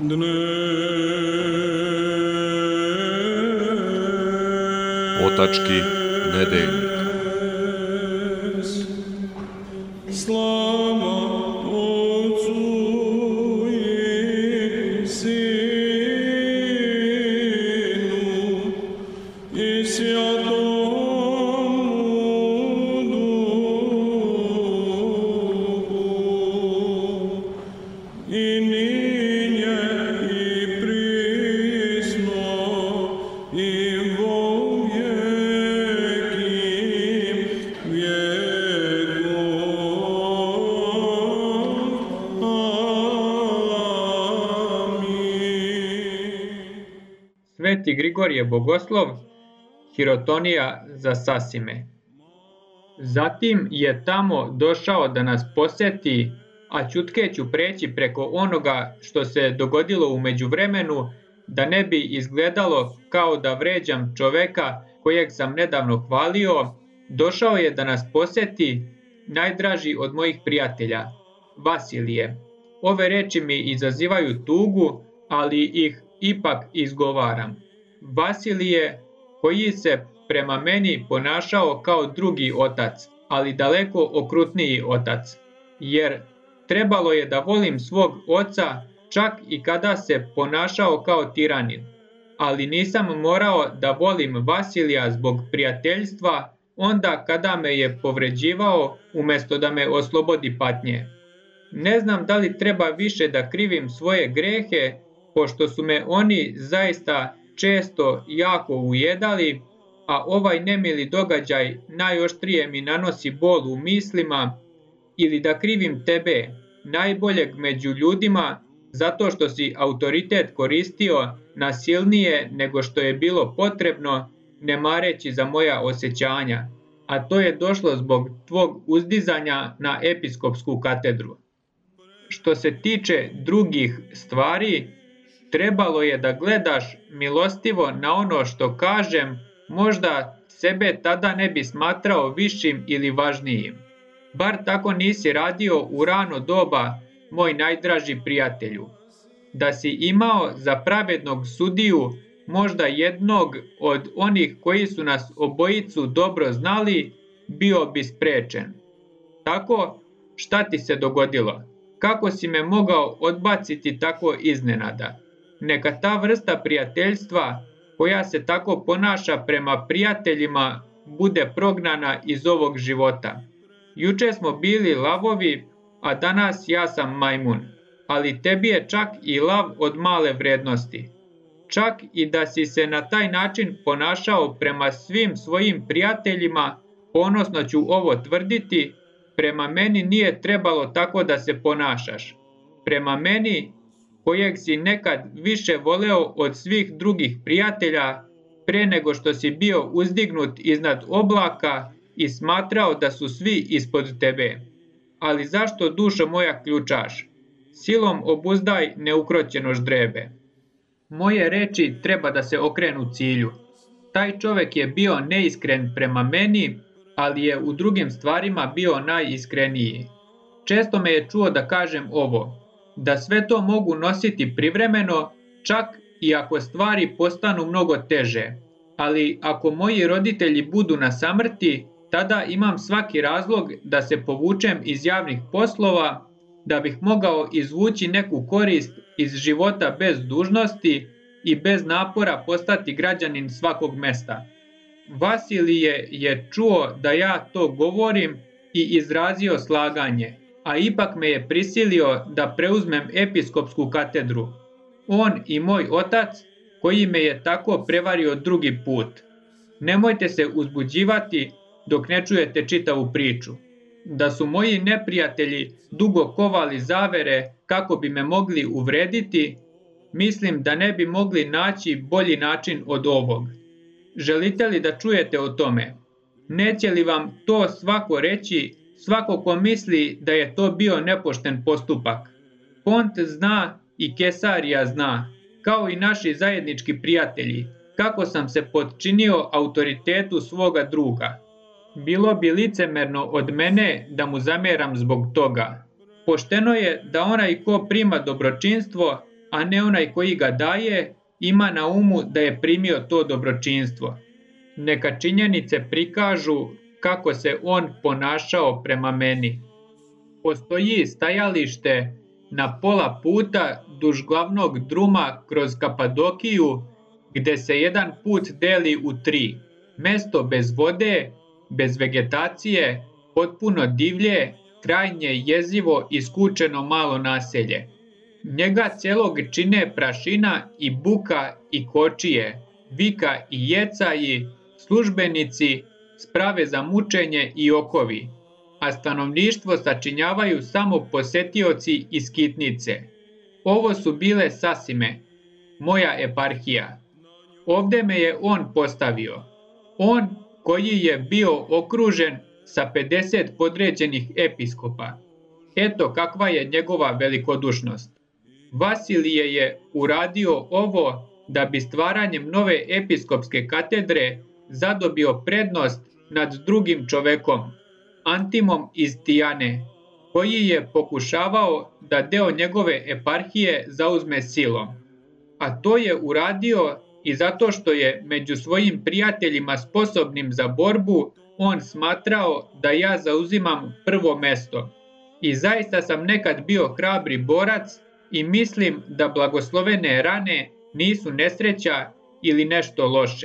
Otački nedeljnik. Slava Otcu i Sinu i Svjatomu Duhu, i ninje i prisno i vo vjeki vjekov. Amin. Sveti Grigorije Bogoslov, Hirotonija za Sasime. Zatim je tamo došao da nas posjeti, a ćutke ću preći preko onoga što se dogodilo u međuvremenu, da ne bi izgledalo kao da vređam čoveka kojeg sam nedavno hvalio. Došao je da nas posjeti najdraži od mojih prijatelja, Vasilije. Ove reči mi izazivaju tugu, ali ih ipak izgovaram. Vasilije, koji se prema meni ponašao kao drugi otac, ali daleko okrutniji otac, jer trebalo je da volim svog oca čak i kada se ponašao kao tiranin, ali nisam morao da volim Vasilija zbog prijateljstva onda kada me je povređivao umjesto da me oslobodi patnje. Ne znam da li treba više da krivim svoje grehe, pošto su me oni zaista često jako ujedali, a ovaj nemili događaj najoštrije mi nanosi bol u mislima, ili da krivim tebe, najboljeg među ljudima, zato što si autoritet koristio nasilnije nego što je bilo potrebno, ne mareći za moja osjećanja, a to je došlo zbog tvog uzdizanja na episkopsku katedru. Što se tiče drugih stvari, trebalo je da gledaš milostivo na ono što kažem, možda sebe tada ne bi smatrao višim ili važnijim. Bar tako nisi radio u rano doba, moj najdraži prijatelju. Da si imao za pravednog sudiju možda jednog od onih koji su nas obojicu dobro znali, bio bi sprečen. Tako, šta ti se dogodilo? Kako si me mogao odbaciti tako iznenada? Neka ta vrsta prijateljstva koja se tako ponaša prema prijateljima bude prognana iz ovog života. Juče smo bili lavovi, a danas ja sam majmun, ali tebi je čak i lav od male vrednosti. Čak i da si se na taj način ponašao prema svim svojim prijateljima, ponosno ću ovo tvrditi, prema meni nije trebalo tako da se ponašaš. Prema meni, kojeg si nekad više voleo od svih drugih prijatelja, pre nego što si bio uzdignut iznad oblaka i smatrao da su svi ispod tebe. Ali zašto, dušo moja, ključaš? Silom obuzdaj neukroćeno ždrebe. Moje reči treba da se okrenu cilju. Taj čovjek je bio neiskren prema meni, ali je u drugim stvarima bio najiskreniji. Često me je čuo da kažem ovo, da sve to mogu nositi privremeno, čak i ako stvari postanu mnogo teže. Ali ako moji roditelji budu na samrti, tada imam svaki razlog da se povučem iz javnih poslova, da bih mogao izvući neku korist iz života bez dužnosti i bez napora postati građanin svakog mesta. Vasilije je čuo da ja to govorim i izrazio slaganje, a ipak me je prisilio da preuzmem episkopsku katedru. On i moj otac, koji me je tako prevario drugi put. Nemojte se uzbuđivati dok ne čujete čitavu priču. Da su moji neprijatelji dugo kovali zavere kako bi me mogli uvrediti, mislim da ne bi mogli naći bolji način od ovog. Želite li da čujete o tome? Neće li vam to svako reći, svako ko misli da je to bio nepošten postupak? Pont zna i Kesarija zna, kao i naši zajednički prijatelji, kako sam se potčinio autoritetu svoga druga. Bilo bi licemerno od mene da mu zameram zbog toga. Pošteno je da onaj ko prima dobročinstvo a ne onaj koji ga daje, ima na umu da je primio to dobročinstvo. Neka činjenice prikažu kako se on ponašao prema meni. Postoji stajalište na pola puta duž glavnog druma kroz Kapadokiju, gde se jedan put deli u 3. Mesto bez vode, bez vegetacije, potpuno divlje, krajnje jezivo i skučeno malo naselje. Njega celog čine prašina i buka i kočije, vika i jecaji, službenici, sprave za mučenje i okovi, a stanovništvo sačinjavaju samo posetioci i skitnice. Ovo su bile Sasime, moja eparhija. Ovde me je on postavio. On koji je bio okružen sa 50 podređenih episkopa. Eto kakva je njegova velikodušnost. Vasilije je uradio ovo da bi stvaranjem nove episkopske katedre zadobio prednost nad drugim čovekom, Antimom iz Tijane, koji je pokušavao da deo njegove eparhije zauzme silom. A to je uradio i zato što je među svojim prijateljima sposobnim za borbu on smatrao da ja zauzimam prvo mesto. I zaista sam nekad bio hrabri borac i mislim da blagoslovene rane nisu nesreća ili nešto loše.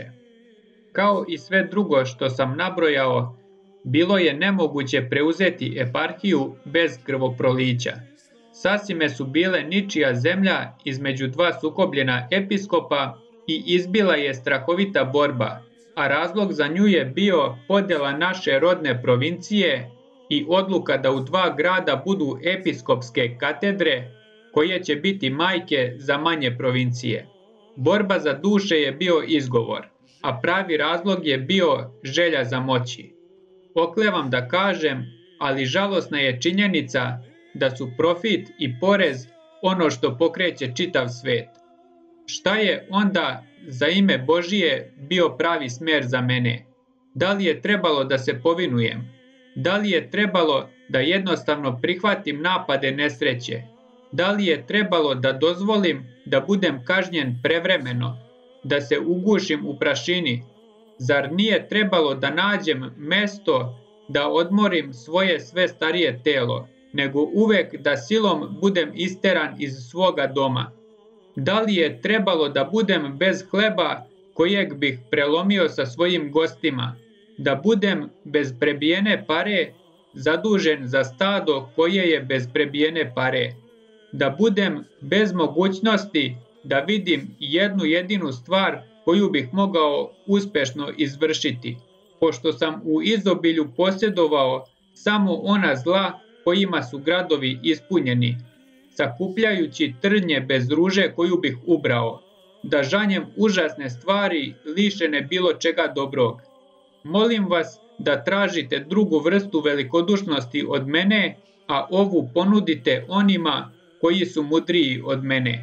Kao i sve drugo što sam nabrojao, bilo je nemoguće preuzeti eparhiju bez krvoprolića. Sasime su bile ničija zemlja između dva sukobljena episkopa i izbila je strahovita borba, a razlog za nju je bio podela naše rodne provincije i odluka da u 2 grada budu episkopske katedre, koje će biti majke za manje provincije. Borba za duše je bio izgovor, a pravi razlog je bio želja za moći. Oklevam da kažem, ali žalosna je činjenica da su profit i porez ono što pokreće čitav svet. Šta je onda za ime Božije bio pravi smer za mene? Da li je trebalo da se povinujem? Da li je trebalo da jednostavno prihvatim napade nesreće? Da li je trebalo da dozvolim da budem kažnjen prevremeno, da se ugušim u prašini? Zar nije trebalo da nađem mesto da odmorim svoje sve starije telo, nego uvek da silom budem isteran iz svoga doma? Da li je trebalo da budem bez hleba kojeg bih prelomio sa svojim gostima, da budem bez prebijene pare zadužen za stado koje je bez prebijene pare, da budem bez mogućnosti da vidim jednu jedinu stvar koju bih mogao uspešno izvršiti, pošto sam u izobilju posjedovao samo ona zla kojima su gradovi ispunjeni, sakupljajući trnje bez ruže koju bih ubrao, da žanjem užasne stvari lišene bilo čega dobrog. Molim vas da tražite drugu vrstu velikodušnosti od mene, a ovu ponudite onima koji su mudriji od mene.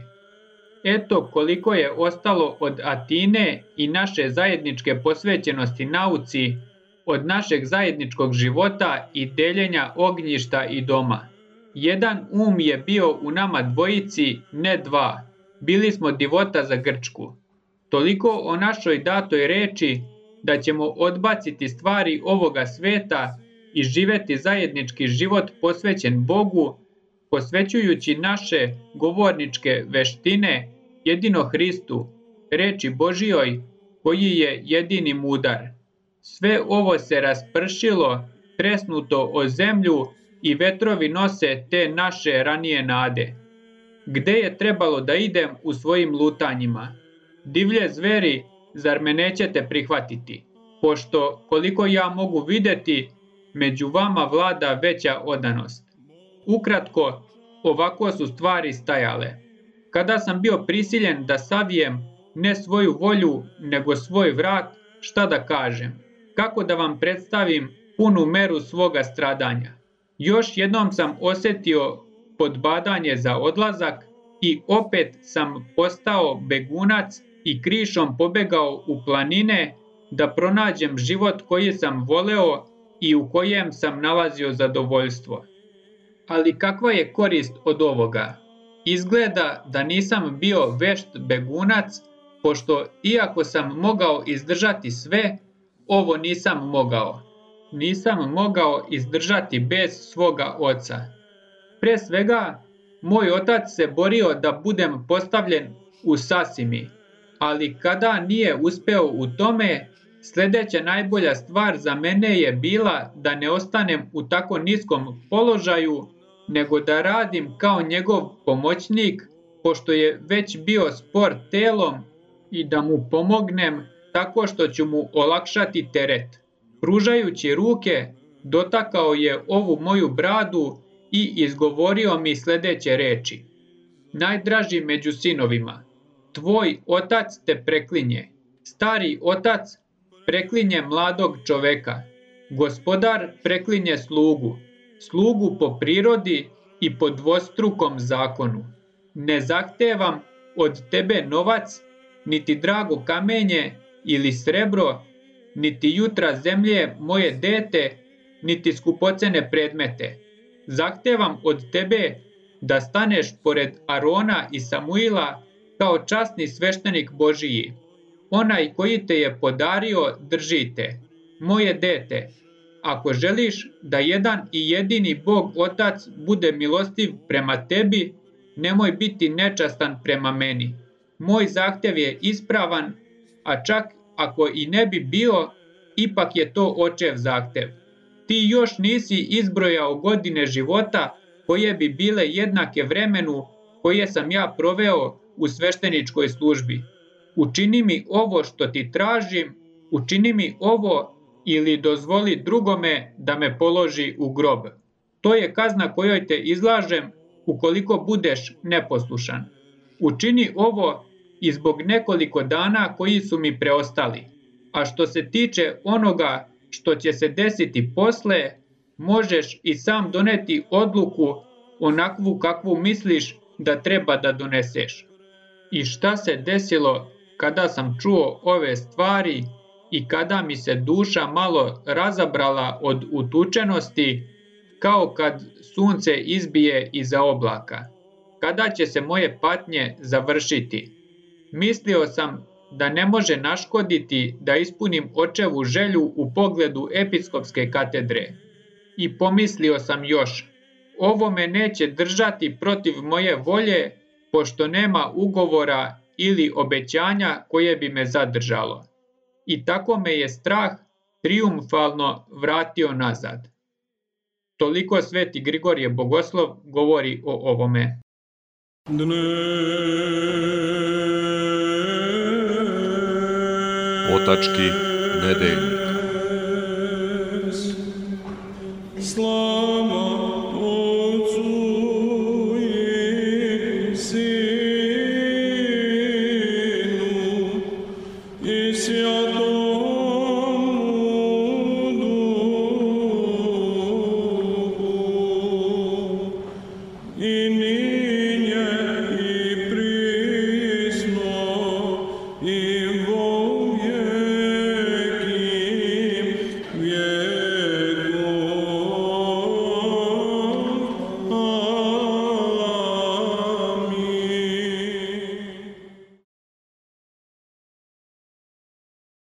Eto koliko je ostalo od Atine i naše zajedničke posvećenosti nauci, od našeg zajedničkog života i deljenja ognjišta i doma. Jedan je bio u nama dvojici, ne 2. Bili smo divota za Grčku. Toliko o našoj datoj reči da ćemo odbaciti stvari ovoga sveta i živeti zajednički život posvećen Bogu, posvećujući naše govorničke veštine jedino Hristu, reči Božijoj, koji je jedini mudar. Sve ovo se raspršilo, tresnuto o zemlju i vetrovi nose te naše ranije nade. Gde je trebalo da idem u svojim lutanjima? Divlje zveri, zar me nećete prihvatiti? Pošto, koliko ja mogu videti, među vama vlada veća odanost. Ukratko, ovako su stvari stajale. Kada sam bio prisiljen da savijem ne svoju volju, nego svoj vrat, šta da kažem? Kako da vam predstavim punu meru svoga stradanja? Još jednom sam osetio podbadanje za odlazak i opet sam postao begunac i krišom pobegao u planine da pronađem život koji sam voleo i u kojem sam nalazio zadovoljstvo. Ali kakva je korist od ovoga? Izgleda da nisam bio vešt begunac, pošto iako sam mogao izdržati sve, ovo nisam mogao. Nisam mogao izdržati bez svoga oca. Pre svega, moj otac se borio da budem postavljen u sasimi, ali kada nije uspeo u tome, sledeća najbolja stvar za mene je bila da ne ostanem u tako niskom položaju, nego da radim kao njegov pomoćnik, pošto je već bio spor telom, i da mu pomognem tako što ću mu olakšati teret. Pružajući ruke, dotakao je ovu moju bradu i izgovorio mi sledeće reči. Najdraži među sinovima, tvoj otac te preklinje. Stari otac preklinje mladog čoveka. Gospodar preklinje slugu. Slugu po prirodi i po dvostrukom zakonu. Ne zahtevam od tebe novac, niti drago kamenje ili srebro, niti jutra zemlje moje dete, niti skupocene predmete. Zahtevam od tebe da staneš pored Arona i Samuila kao časni sveštenik Božiji. Onaj koji te je podario držite. Moje dete, ako želiš da jedan i jedini Bog Otac bude milostiv prema tebi, nemoj biti nečastan prema meni. Moj zahtev je ispravan, a čak ako i ne bi bio, ipak je to očev zahtev. Ti još nisi izbrojao godine života koje bi bile jednake vremenu koje sam ja proveo u svešteničkoj službi. Učini mi ovo što ti tražim, učini mi ovo ili dozvoli drugome da me položi u grob. To je kazna kojoj te izlažem ukoliko budeš neposlušan. Učini ovo i zbog nekoliko dana koji su mi preostali. A što se tiče onoga što će se desiti posle, možeš i sam doneti odluku onakvu kakvu misliš da treba da doneseš. I šta se desilo kada sam čuo ove stvari i kada mi se duša malo razabrala od utučenosti, kao kad sunce izbije iza oblaka. Kada će se moje patnje završiti? Mislio sam da ne može naškoditi da ispunim očevu želju u pogledu episkopske katedre. I pomislio sam još, ovo me neće držati protiv moje volje, pošto nema ugovora ili obećanja koje bi me zadržalo. I tako me je strah trijumfalno vratio nazad. Toliko sveti Grigorije Bogoslov govori o ovome. Otački nedeljnik.